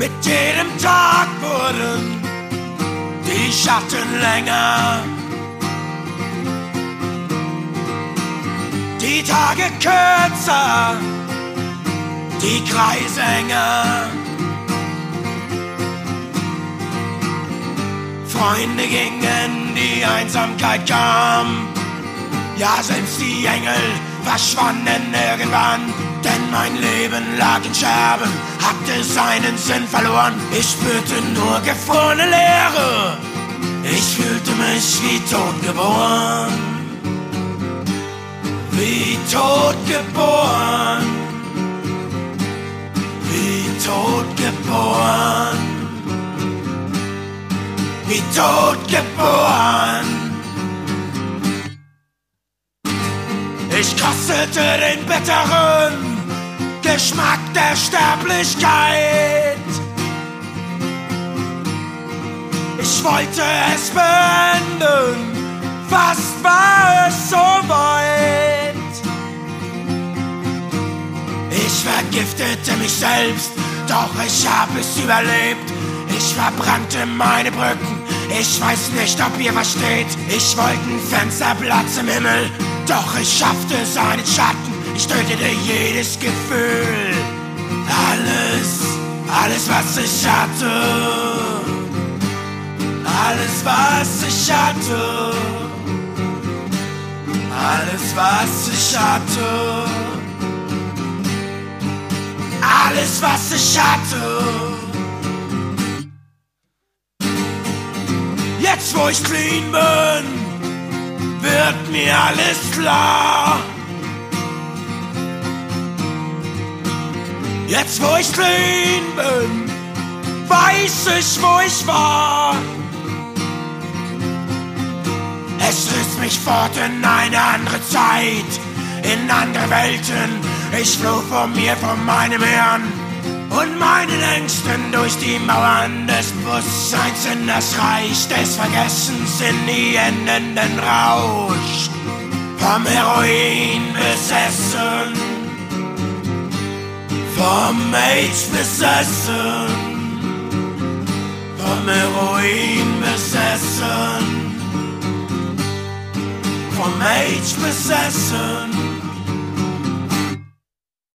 Mit jedem Tag wurden die Schatten länger, die Tage kürzer, die Kreise enger. Freunde gingen, die Einsamkeit kam, ja selbst die Engel verschwanden irgendwann, denn mein Leben lag in Scherben, hatte seinen Sinn verloren. Ich spürte nur gefrorene Leere, ich fühlte mich wie totgeboren, wie totgeboren, wie totgeboren, wie totgeboren. Ich kostete den bitteren Geschmack der Sterblichkeit. Ich wollte es beenden, fast war es so weit. Ich vergiftete mich selbst, doch ich hab es überlebt. Ich verbrannte meine Brücken, ich weiß nicht, ob ihr versteht. Ich wollte ein Fensterplatz im Himmel, doch ich schaffte seinen Schatten. Ich tötete jedes Gefühl, alles was ich hatte, alles was ich hatte, alles was ich hatte, alles was ich hatte. Jetzt wo ich clean bin, wird mir alles klar. Jetzt wo ich clean bin, weiß ich, wo ich war. Es riss mich fort in eine andere Zeit, in andere Welten. Ich floh vor mir, von meinem Hirn und meinen Ängsten durch die Mauern des Bewusstseins in das Reich des Vergessens, in die endenden Rausch. Vom Heroin besessen, vom AIDS besessen, vom Heroin besessen, vom AIDS besessen.